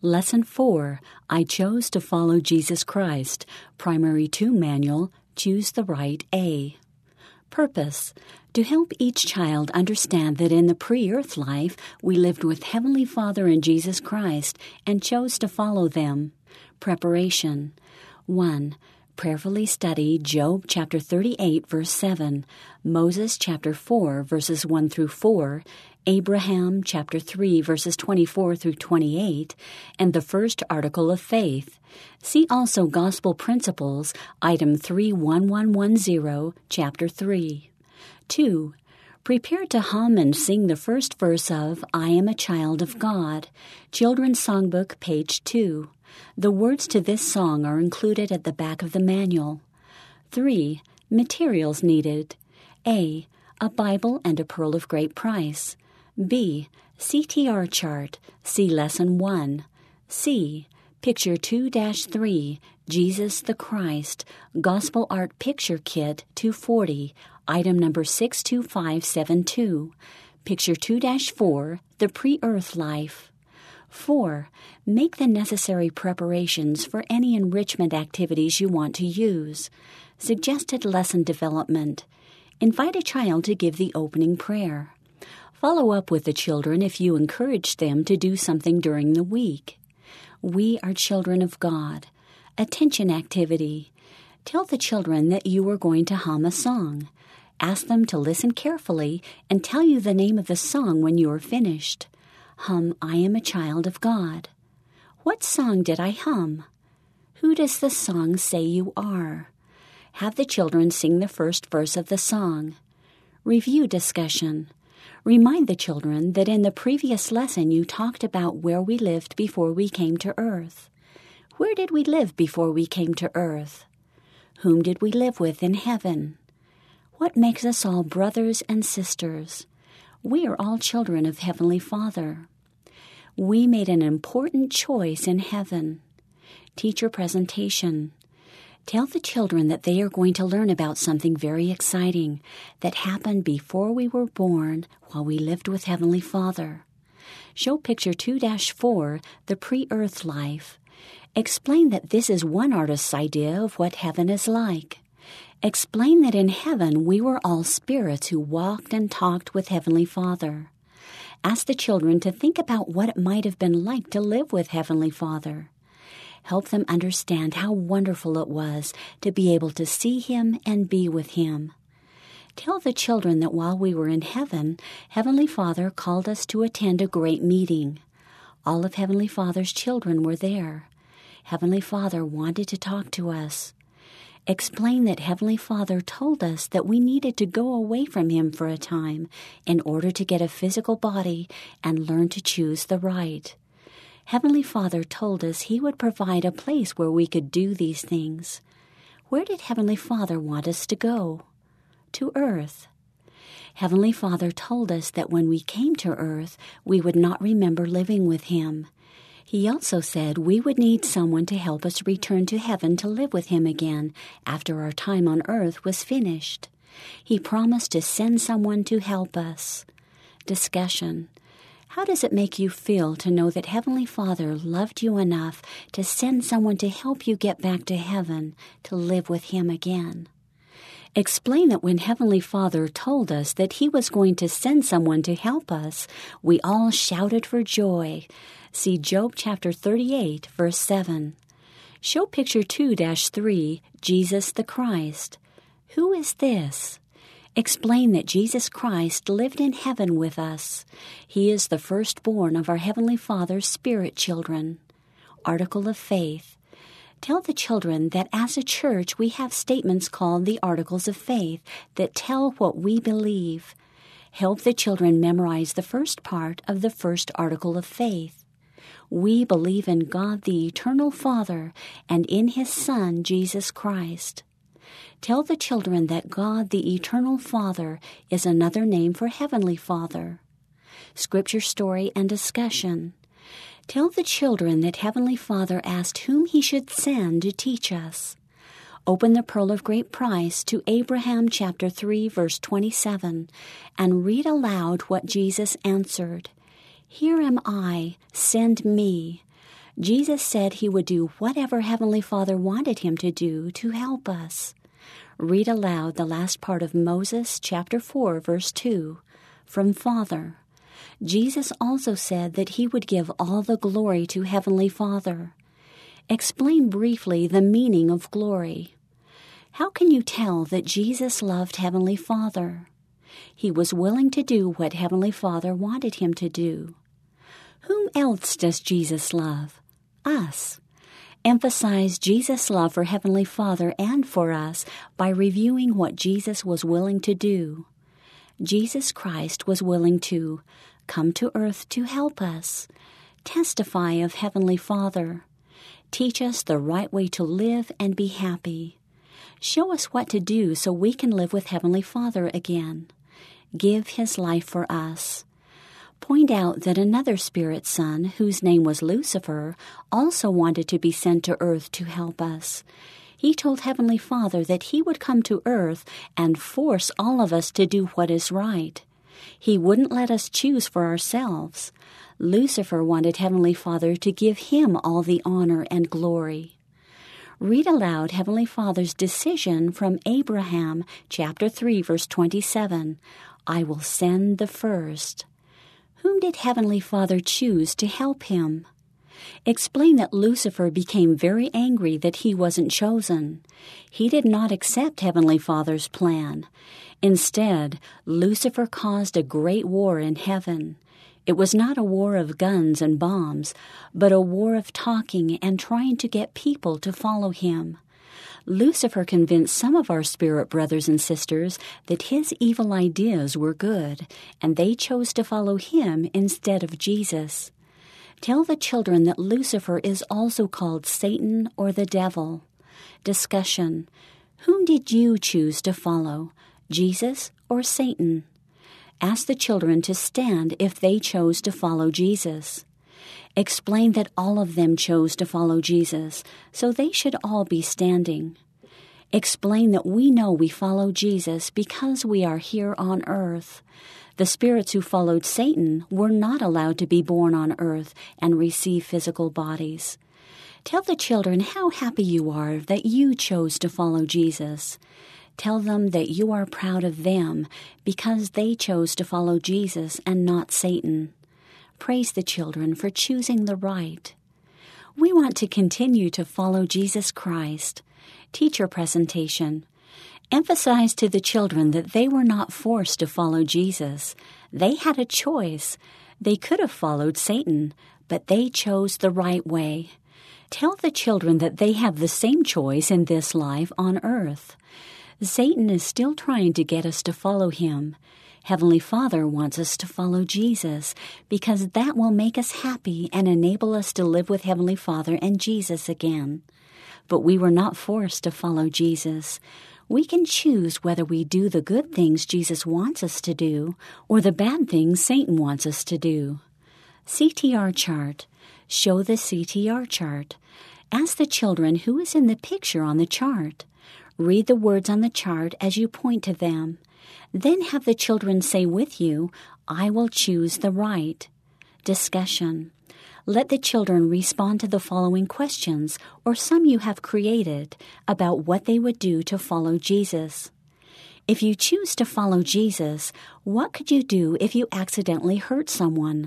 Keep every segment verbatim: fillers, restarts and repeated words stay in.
Lesson four, I Chose to Follow Jesus Christ, Primary two Manual, Choose the Right A. Purpose, to help each child understand that in the pre-earth life we lived with Heavenly Father and Jesus Christ and chose to follow them. Preparation. one. Prayerfully study Job chapter thirty-eight, verse seven, Moses chapter four, verses one through four, Abraham chapter three, verses twenty-four through twenty-eight, and the first article of faith. See also Gospel Principles, item three one one one zero, chapter three. two. Prepare to hum and sing the first verse of I Am a Child of God, Children's Songbook, page two. The words to this song are included at the back of the manual. three. Materials needed. A. A Bible and a pearl of great price. B. C T R chart. See Lesson one. C. Picture two dash three, Jesus the Christ, Gospel Art Picture Kit two forty, item number six two five seven two. Picture two dash four, The Pre-Earth Life. four. Make the necessary preparations for any enrichment activities you want to use. Suggested lesson development. Invite a child to give the opening prayer. Follow up with the children if you encourage them to do something during the week. We are children of God. Attention activity. Tell the children that you are going to hum a song. Ask them to listen carefully and tell you the name of the song when you are finished. Hum I Am a Child of God. What song did I hum? Who does the song say you are? Have the children sing the first verse of the song. Review discussion. Remind the children that in the previous lesson you talked about where we lived before we came to earth. Where did we live before we came to earth? Whom did we live with in heaven? What makes us all brothers and sisters? We are all children of Heavenly Father. We made an important choice in heaven. Teacher presentation. Tell the children that they are going to learn about something very exciting that happened before we were born while we lived with Heavenly Father. Show picture two dash four, The Pre-Earth Life. Explain that this is one artist's idea of what heaven is like. Explain that in heaven we were all spirits who walked and talked with Heavenly Father. Ask the children to think about what it might have been like to live with Heavenly Father. Help them understand how wonderful it was to be able to see Him and be with Him. Tell the children that while we were in heaven, Heavenly Father called us to attend a great meeting. All of Heavenly Father's children were there. Heavenly Father wanted to talk to us. Explain that Heavenly Father told us that we needed to go away from Him for a time in order to get a physical body and learn to choose the right. Heavenly Father told us He would provide a place where we could do these things. Where did Heavenly Father want us to go? To earth. Heavenly Father told us that when we came to earth, we would not remember living with Him. He also said we would need someone to help us return to heaven to live with Him again after our time on earth was finished. He promised to send someone to help us. Discussion. How does it make you feel to know that Heavenly Father loved you enough to send someone to help you get back to heaven to live with Him again? Explain that when Heavenly Father told us that He was going to send someone to help us, we all shouted for joy. See Job chapter thirty-eight, verse seven. Show picture two dash three, Jesus the Christ. Who is this? Explain that Jesus Christ lived in heaven with us. He is the firstborn of our Heavenly Father's spirit children. Article of Faith. Tell the children that as a church we have statements called the Articles of Faith that tell what we believe. Help the children memorize the first part of the first Article of Faith. We believe in God the Eternal Father and in His Son, Jesus Christ. Tell the children that God the Eternal Father is another name for Heavenly Father. Scripture story and discussion. Tell the children that Heavenly Father asked whom He should send to teach us. Open the Pearl of Great Price to Abraham chapter three, verse twenty-seven, and read aloud what Jesus answered. Here am I, send me. Jesus said he would do whatever Heavenly Father wanted him to do to help us. Read aloud the last part of Moses chapter four, verse two, from Father. Jesus also said that he would give all the glory to Heavenly Father. Explain briefly the meaning of glory. How can you tell that Jesus loved Heavenly Father? He was willing to do what Heavenly Father wanted him to do. Whom else does Jesus love? Us. Emphasize Jesus' love for Heavenly Father and for us by reviewing what Jesus was willing to do. Jesus Christ was willing to come to earth to help us, testify of Heavenly Father, teach us the right way to live and be happy, show us what to do so we can live with Heavenly Father again, give His life for us. Point out that another spirit son, whose name was Lucifer, also wanted to be sent to earth to help us. He told Heavenly Father that he would come to earth and force all of us to do what is right. He wouldn't let us choose for ourselves. Lucifer wanted Heavenly Father to give him all the honor and glory. Read aloud Heavenly Father's decision from Abraham, chapter three, verse twenty-seven. I will send the first. Whom did Heavenly Father choose to help him? Explain that Lucifer became very angry that he wasn't chosen. He did not accept Heavenly Father's plan. Instead, Lucifer caused a great war in heaven. It was not a war of guns and bombs, but a war of talking and trying to get people to follow him. Lucifer convinced some of our spirit brothers and sisters that his evil ideas were good, and they chose to follow him instead of Jesus. Tell the children that Lucifer is also called Satan or the devil. Discussion. Whom did you choose to follow, Jesus or Satan? Ask the children to stand if they chose to follow Jesus. Explain that all of them chose to follow Jesus, so they should all be standing. Explain that we know we follow Jesus because we are here on earth. The spirits who followed Satan were not allowed to be born on earth and receive physical bodies. Tell the children how happy you are that you chose to follow Jesus. Tell them that you are proud of them because they chose to follow Jesus and not Satan. Praise the children for choosing the right. We want to continue to follow Jesus Christ. Teacher presentation. Emphasize to the children that they were not forced to follow Jesus. They had a choice. They could have followed Satan, but they chose the right way. Tell the children that they have the same choice in this life on earth. Satan is still trying to get us to follow him. Heavenly Father wants us to follow Jesus because that will make us happy and enable us to live with Heavenly Father and Jesus again. But we were not forced to follow Jesus. We can choose whether we do the good things Jesus wants us to do or the bad things Satan wants us to do. C T R chart. Show the C T R chart. Ask the children who is in the picture on the chart. Read the words on the chart as you point to them. Then have the children say with you, I will choose the right. Discussion. Let the children respond to the following questions, or some you have created, about what they would do to follow Jesus. If you choose to follow Jesus, what could you do if you accidentally hurt someone?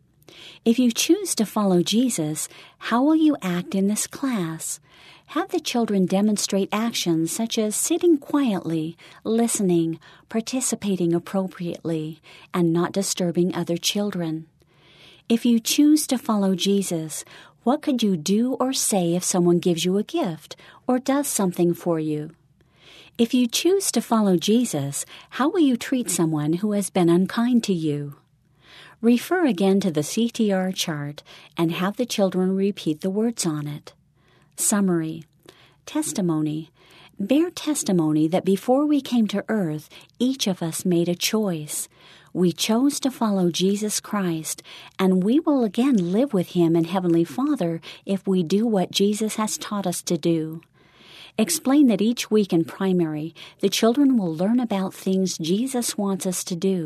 If you choose to follow Jesus, how will you act in this class? Have the children demonstrate actions such as sitting quietly, listening, participating appropriately, and not disturbing other children. If you choose to follow Jesus, what could you do or say if someone gives you a gift or does something for you? If you choose to follow Jesus, how will you treat someone who has been unkind to you? Refer again to the C T R chart and have the children repeat the words on it. Summary. Testimony. Bear testimony that before we came to earth, each of us made a choice. We chose to follow Jesus Christ, and we will again live with Him and Heavenly Father if we do what Jesus has taught us to do. Explain that each week in primary, the children will learn about things Jesus wants us to do.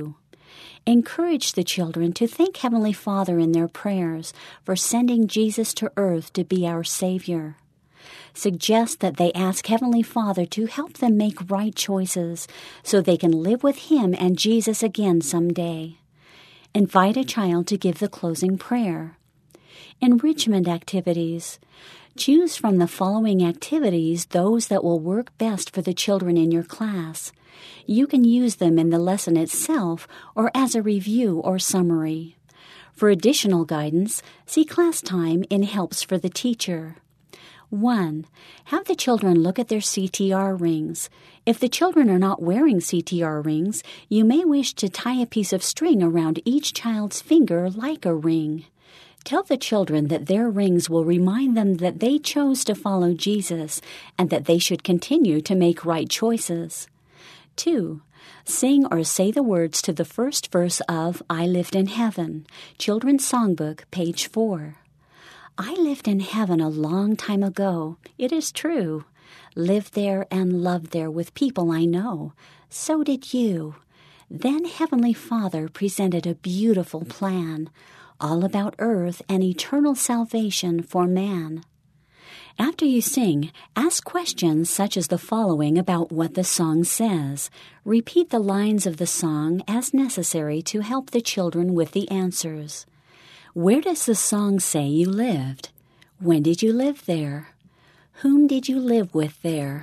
Encourage the children to thank Heavenly Father in their prayers for sending Jesus to earth to be our Savior. Suggest that they ask Heavenly Father to help them make right choices so they can live with Him and Jesus again someday. Invite a child to give the closing prayer. Enrichment activities. Choose from the following activities those that will work best for the children in your class. You can use them in the lesson itself or as a review or summary. For additional guidance, see class time in Helps for the Teacher. one. Have the children look at their C T R rings. If the children are not wearing C T R rings, you may wish to tie a piece of string around each child's finger like a ring. Tell the children that their rings will remind them that they chose to follow Jesus and that they should continue to make right choices. two. Sing or say the words to the first verse of I Lived in Heaven, Children's Songbook, page four. I lived in heaven a long time ago, it is true. Lived there and loved there with people I know. So did you. Then Heavenly Father presented a beautiful plan, all about earth and eternal salvation for man. After you sing, ask questions such as the following about what the song says. Repeat the lines of the song as necessary to help the children with the answers. Where does the song say you lived? When did you live there? Whom did you live with there?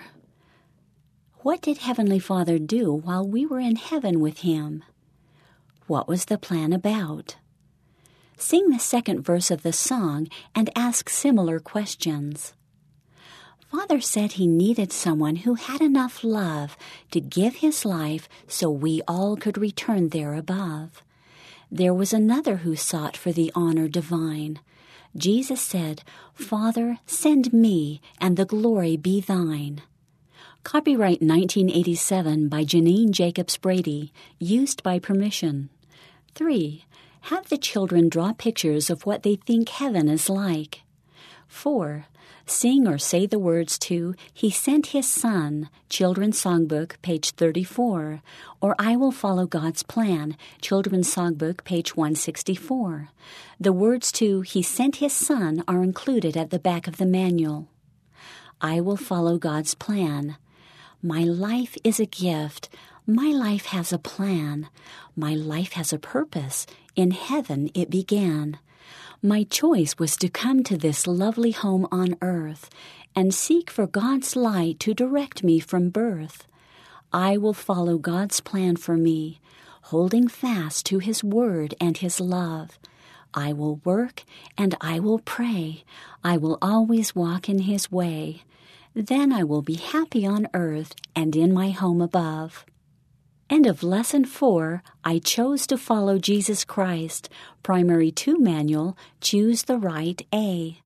What did Heavenly Father do while we were in heaven with Him? What was the plan about? Sing the second verse of the song and ask similar questions. Father said He needed someone who had enough love to give His life so we all could return there above. There was another who sought for the honor divine. Jesus said, Father, send me, and the glory be thine. Copyright nineteen eighty-seven by Janine Jacobs Brady, used by permission. three. Have the children draw pictures of what they think heaven is like. four. Sing or say the words to He Sent His Son, Children's Songbook, page thirty-four, or I Will Follow God's Plan, Children's Songbook, page one sixty-four. The words to He Sent His Son are included at the back of the manual. I will follow God's plan. My life is a gift. My life has a plan. My life has a purpose. In heaven it began. My choice was to come to this lovely home on earth and seek for God's light to direct me from birth. I will follow God's plan for me, holding fast to His word and His love. I will work and I will pray. I will always walk in His way. Then I will be happy on earth and in my home above. End of Lesson four, I Chose to Follow Jesus Christ, Primary two Manual, Choose the Right A.